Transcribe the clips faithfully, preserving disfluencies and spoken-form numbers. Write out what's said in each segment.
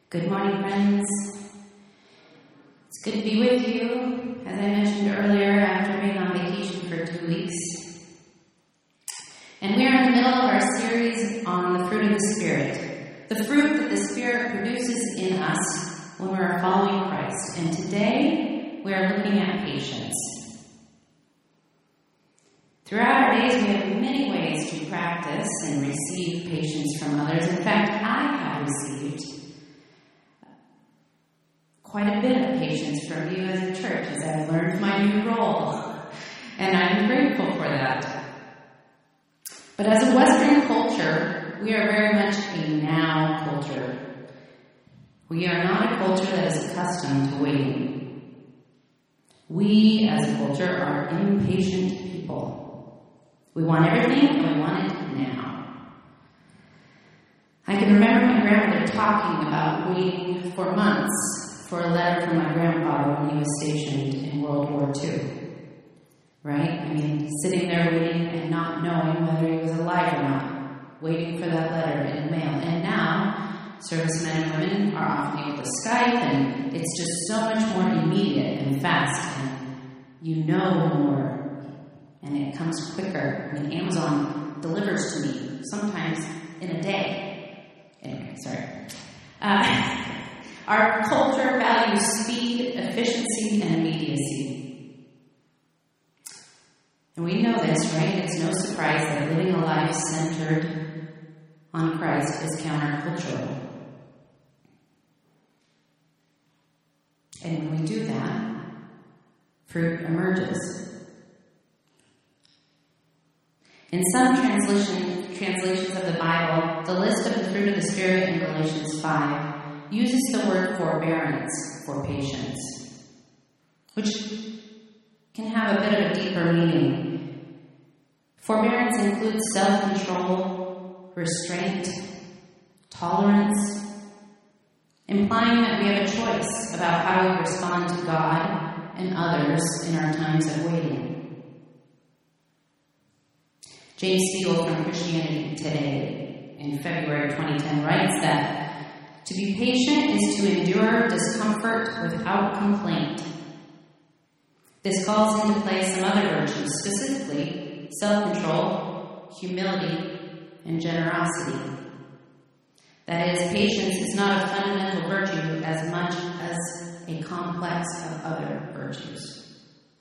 Good morning, friends. It's good to be with you, as I mentioned earlier, after being on vacation for two weeks. And we are in the middle of our series on the fruit of the Spirit, the fruit that the Spirit produces in us when we are following Christ. And today, we are looking at patience. Throughout our days, we have many ways to practice and receive patience from others. In fact, I have received quite a bit of patience from you as a church as I've learned my new role, and I'm grateful for that. But as a Western culture, we are very much a now culture. We are not a culture that is accustomed to waiting. We, as a culture, are impatient people. We want everything, and we want it now. I can remember my grandmother talking about waiting for months for a letter from my grandfather when he was stationed in World War Two. Right? I mean, sitting there waiting and not knowing whether he was alive or not, waiting for that letter in the mail. And now, servicemen and women are often able to Skype, and it's just so much more immediate and fast, and you know more, and it comes quicker. I mean, Amazon delivers to me, sometimes in a day. Anyway, sorry. Uh, Our culture values speed, efficiency, and immediacy. And we know this, right? It's no surprise that living a life centered on Christ is countercultural. And when we do that, fruit emerges. In some translation, translations of the Bible, the list of the fruit of the Spirit in Galatians five uses the word forbearance for patience, which can have a bit of a deeper meaning. Forbearance includes self-control, restraint, tolerance, implying that we have a choice about how we respond to God and others in our times of waiting. James Spiegel from Christianity Today in February twenty ten writes that to be patient is to endure discomfort without complaint. This calls into play some other virtues, specifically self-control, humility, and generosity. That is, patience is not a fundamental virtue as much as a complex of other virtues.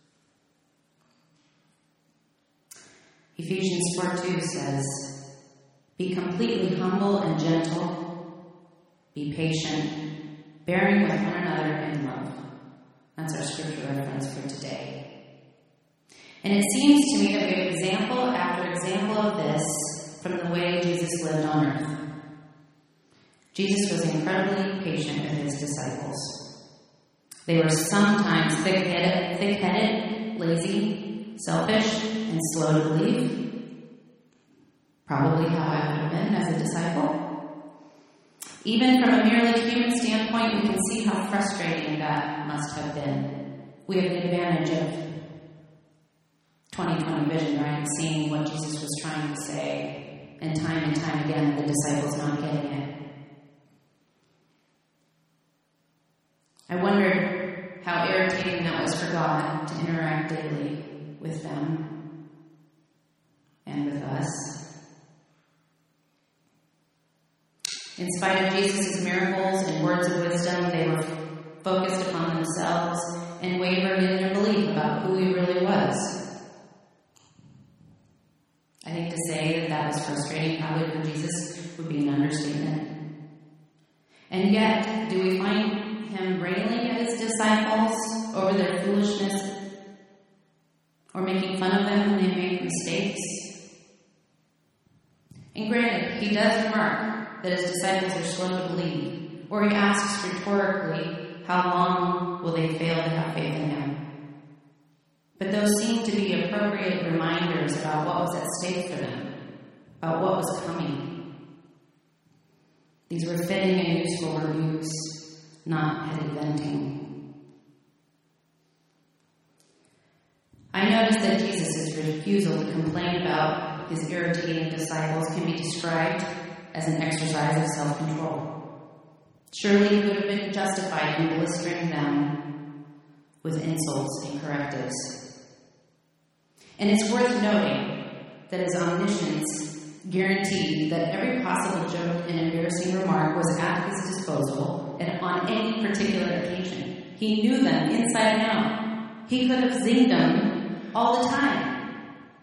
Ephesians four two says, "Be completely humble and gentle. Be patient, bearing with one another in love." That's our scripture reference for today. And it seems to me that we have example after example of this from the way Jesus lived on earth. Jesus was incredibly patient with his disciples. They were sometimes thick-headed, thick-headed, lazy, selfish, and slow to believe. Probably how I would have been as a disciple. Even from a merely human standpoint, we can see how frustrating that must have been. We have an advantage of twenty twenty vision, right? Seeing what Jesus was trying to say, and time and time again, the disciples not getting it. I wondered how irritating that was for God to interact daily with them and with us. In spite of Jesus' miracles and words of wisdom, they were focused upon themselves and wavered in their belief about who he really was. I think to say that that was frustrating probably for Jesus would be an understatement. And yet, do we find him railing at his disciples over their foolishness or making fun of them when they make mistakes? And granted, he does remark that his disciples are slow to believe, or he asks rhetorically, how long will they fail to have faith in him? But those seem to be appropriate reminders about what was at stake for them, about what was coming. These were fitting and useful rebukes, not heady venting. I noticed that Jesus' refusal to complain about his irritating disciples can be described as an exercise of self-control. Surely he would have been justified in blistering them with insults and correctives. And it's worth noting that his omniscience guaranteed that every possible joke and embarrassing remark was at his disposal and on any particular occasion. He knew them inside and out. He could have zinged them all the time.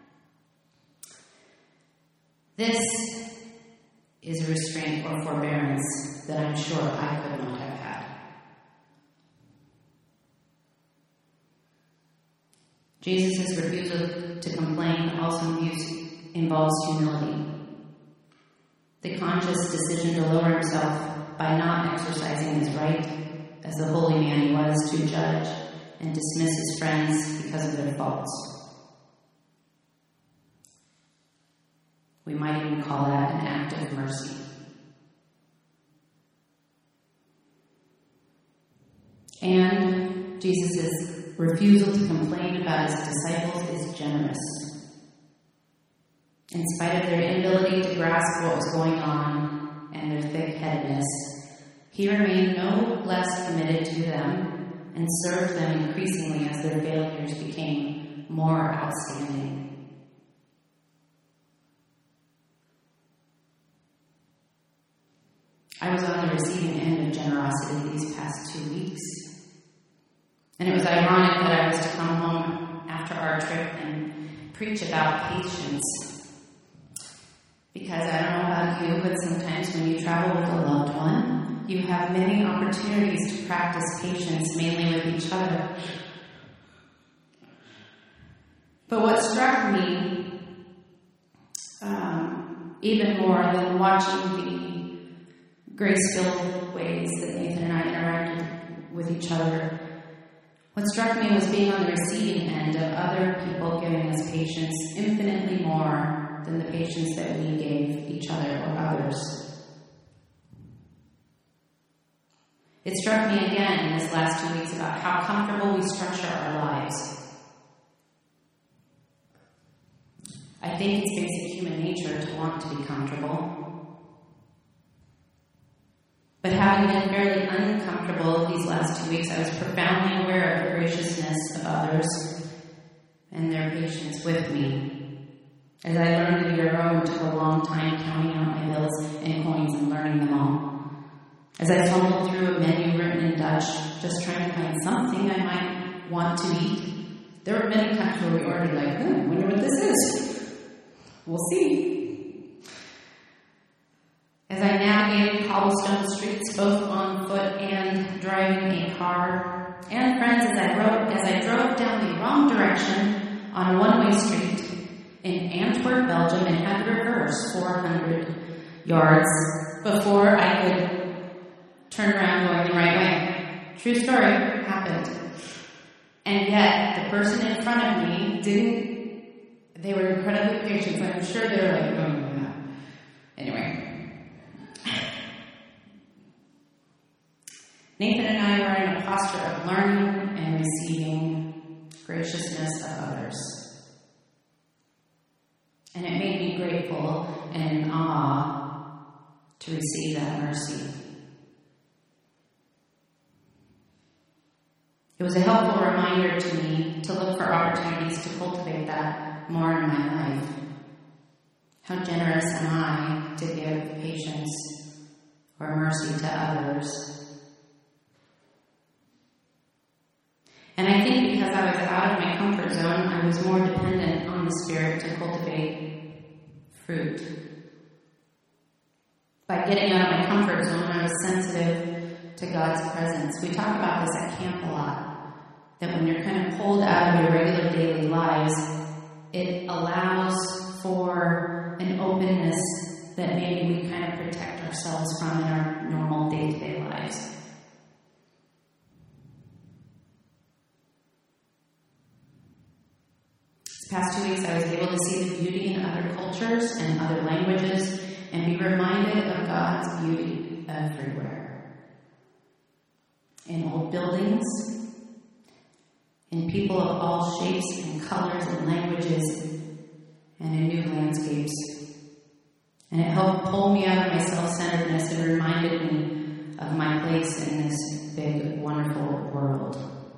This is restraint or forbearance that I'm sure I could not have had. Jesus' refusal to complain also involves humility. The conscious decision to lower himself by not exercising his right as the holy man he was to judge and dismiss his friends because of their faults. We might even call that an act of mercy. And Jesus' refusal to complain about his disciples is generous. In spite of their inability to grasp what was going on and their thick-headedness, he remained no less committed to them and served them increasingly as their failures became more outstanding. I was on the receiving end of generosity these past two weeks. And it was ironic that I was to come home after our trip and preach about patience. Because I don't know about you, but sometimes when you travel with a loved one, you have many opportunities to practice patience, mainly with each other. But what struck me, um, even more than watching the grace-filled ways that Nathan and I interacted with each other, what struck me was being on the receiving end of other people giving us patience infinitely more than the patience that we gave each other or others. It struck me again in this last two weeks about how comfortable we structure our lives. I think it's basic human nature to want to be comfortable. But having been fairly uncomfortable these last two weeks, I was profoundly aware of the graciousness of others and their patience with me. As I learned to be a road, took a long time counting out my bills and coins and learning them all. As I fumbled through a menu written in Dutch, just trying to find something I might want to eat, there were many times where we ordered like, oh, I wonder what this is. We'll see. As I navigated cobblestone streets, both on foot and driving a car, and friends, as I rode, as I drove down the wrong direction on a one-way street in Antwerp, Belgium, and had to reverse four hundred yards before I could turn around going the right way. True story, happened. And yet, the person in front of me didn't, they were incredibly patient, but I'm sure they were like, oh, no. Anyway. Nathan and I are in a posture of learning and receiving graciousness of others. And it made me grateful and in awe to receive that mercy. It was a helpful reminder to me to look for opportunities to cultivate that more in my life. How generous am I to give patience or mercy to others? And I think because I was out of my comfort zone, I was more dependent on the Spirit to cultivate fruit. By getting out of my comfort zone, I was sensitive to God's presence. We talk about this at camp a lot, that when you're kind of pulled out of your regular daily lives, it allows for an openness that maybe we kind of protect ourselves from in our normal day-to-day lives. Past two weeks, I was able to see the beauty in other cultures and other languages and be reminded of God's beauty everywhere. In old buildings, in people of all shapes and colors and languages, and in new landscapes. And it helped pull me out of my self-centeredness and reminded me of my place in this big, wonderful world.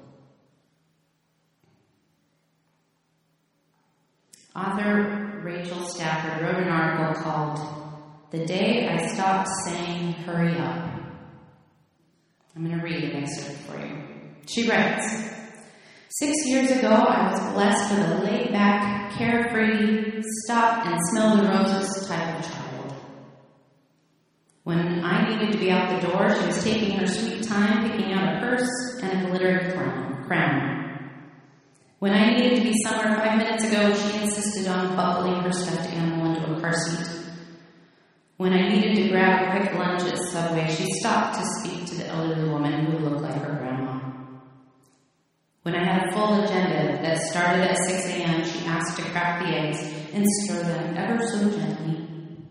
Author Rachel Stafford wrote an article called "The Day I Stopped Saying Hurry Up." I'm going to read an excerpt for you. She writes, Six years ago, I was blessed with a laid-back, carefree, stop and smell the roses type of child. When I needed to be out the door, she was taking her sweet time, picking out a purse and a glittered crown. When I needed to be somewhere five minutes ago, she insisted on buckling her stuffed animal into a car seat. When I needed to grab a quick lunch at Subway, she stopped to speak to the elderly woman who looked like her grandma. When I had a full agenda that started at six a.m., she asked to crack the eggs and stir them ever so gently.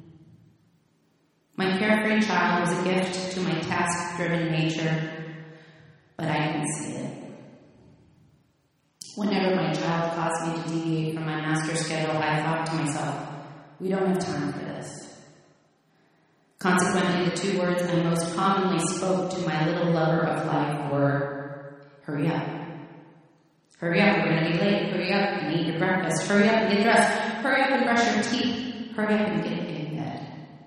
My carefree child was a gift to my task-driven nature, but I didn't see it. Whenever my child caused me to deviate from my master schedule, I thought to myself, we don't have time for this. Consequently, the two words I most commonly spoke to my little lover of life were, hurry up. Hurry up, you're going to be late. Hurry up and eat your breakfast. Hurry up and get dressed. Hurry up and brush your teeth. Hurry up and get in bed.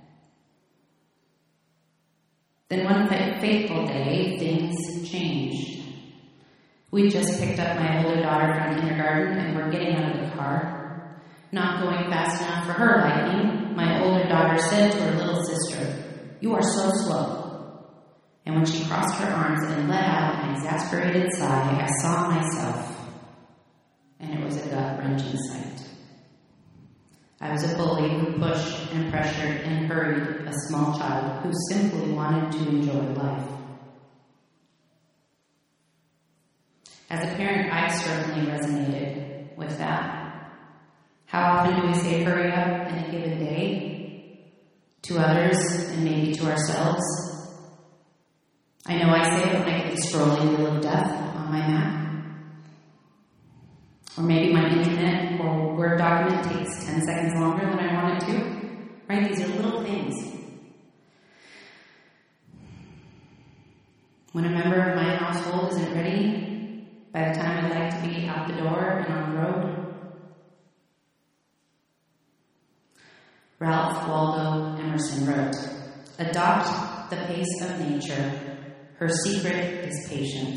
Then one fateful day, things changed. We just picked up my older daughter from kindergarten and were getting out of the car. Not going fast enough for her liking, my older daughter said to her little sister, "You are so slow." And when she crossed her arms and let out an exasperated sigh, I saw myself. And it was a gut-wrenching sight. I was a bully who pushed and pressured and hurried a small child who simply wanted to enjoy life. As a parent, I certainly resonated with that. How often do we say hurry up in a given day? To others and maybe to ourselves. I know I say it when I get the scrolling wheel of death on my Mac. Or maybe my internet or Word document takes ten seconds longer than I want it to. Right? These are little things. When a member of my household isn't ready by the time I'd like to be out the door and on the road. Ralph Waldo Emerson wrote, "Adopt the pace of nature. Her secret is patience."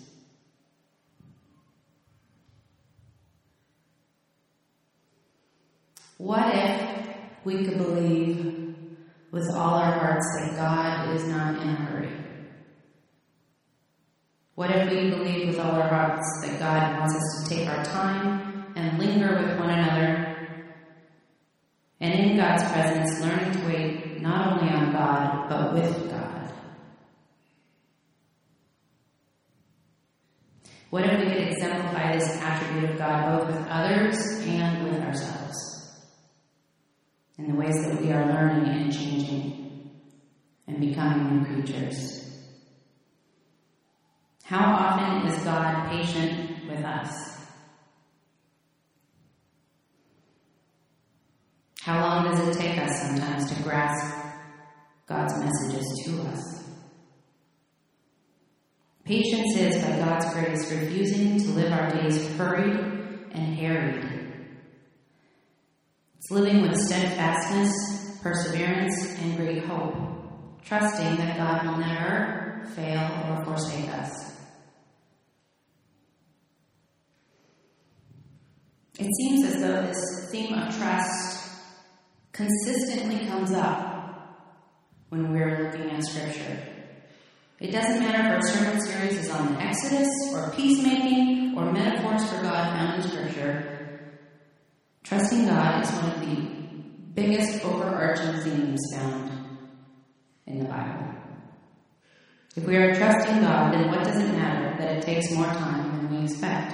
What if we could believe with all our hearts that God is not in a hurry? What if we believe with all our hearts that God wants us to take our time and linger with one another, and in God's presence learning to wait not only on God, but with God? What if we could exemplify this attribute of God both with others and with ourselves? In the ways that we are learning and changing and becoming new creatures. How often is God patient with us? How long does it take us sometimes to grasp God's messages to us? Patience is, by God's grace, refusing to live our days hurried and harried. It's living with steadfastness, perseverance, and great hope, trusting that God will never fail or forsake us. It seems as though this theme of trust consistently comes up when we're looking at Scripture. It doesn't matter if our sermon series is on the Exodus, or peacemaking, or metaphors for God found in Scripture. Trusting God is one of the biggest overarching themes found in the Bible. If we are trusting God, then what does it matter that it takes more time than we expect?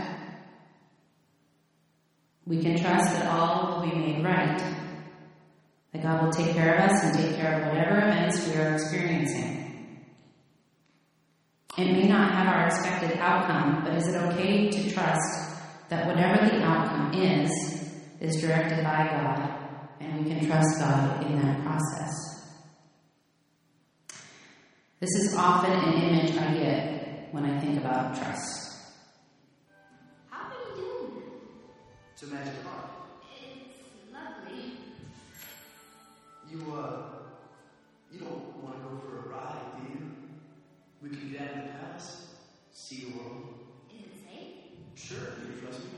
We can trust that all will be made right, that God will take care of us and take care of whatever events we are experiencing. It may not have our expected outcome, but is it okay to trust that whatever the outcome is, is directed by God, and we can trust God in that process? This is often an image I get when I think about trust. How are you doing that? It's a magic heart. It's lovely. You, uh, you don't want to go for a ride, do you? We can get out of the palace, see the world. Is it safe? Sure, do you trust me?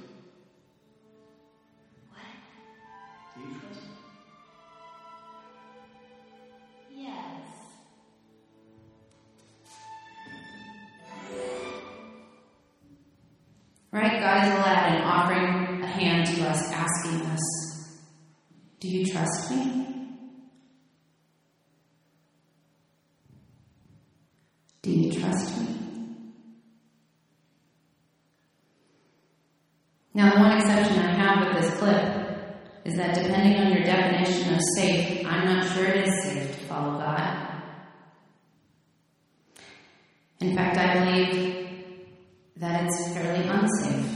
What? Do you trust me? Yes. Right? God is Aladdin offering a hand to us, asking us, do you trust me? Do you trust me? Now, the one exception I have with this clip is that depending on your definition of safe, I'm not sure it is safe to follow God. In fact, I believe that it's fairly unsafe.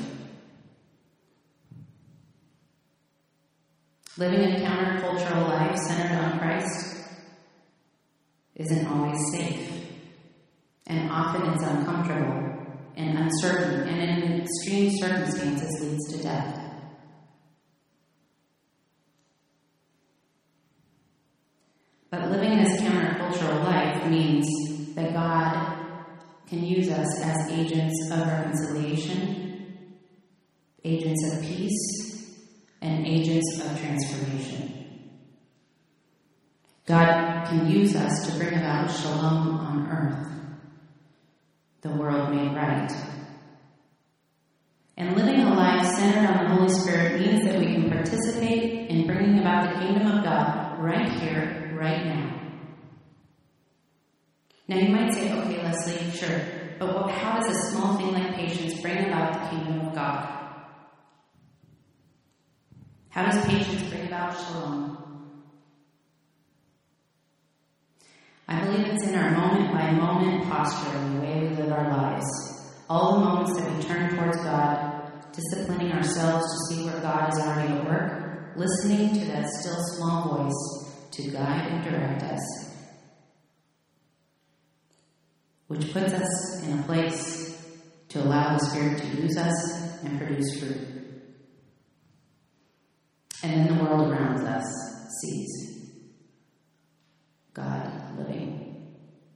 Living a countercultural life centered on Christ isn't always safe. And often it's uncomfortable and uncertain, and in extreme circumstances leads to death. But living this countercultural life means that God can use us as agents of reconciliation, agents of peace, and agents of transformation. God can use us to bring about shalom on earth, the world made right. And living a life centered on the Holy Spirit means that we can participate in bringing about the kingdom of God right here, right now. Now you might say, okay, Leslie, sure, but what, how does a small thing like patience bring about the kingdom of God? How does patience bring about shalom? I believe it's in our moment-by-moment posture in the way we live our lives. All the moments that we turn towards God, disciplining ourselves to see where God is already at work, listening to that still small voice to guide and direct us, which puts us in a place to allow the Spirit to use us and produce fruit. And then the world around us sees God living.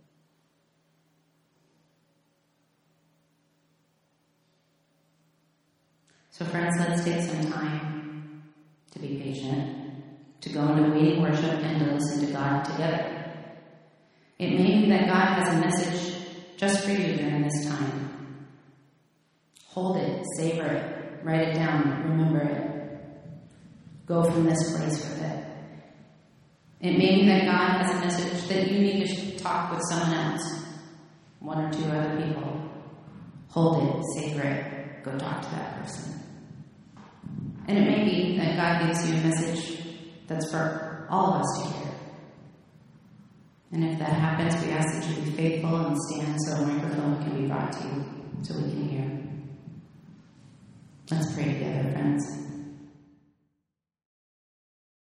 So friends, let's take some time to be patient, to go into waiting worship and to listen to God together. It may be that God has a message just for you during this time. Hold it, savor it, write it down, remember it. Go from this place with it. It may be that God has a message that you need to talk with someone else, one or two other people. Hold it, savor it, go talk to that person. And it may be that God gives you a message that's for all of us to hear. And if that happens, we ask that you be faithful and stand so a microphone can be brought to you so we can hear. Let's pray together, friends.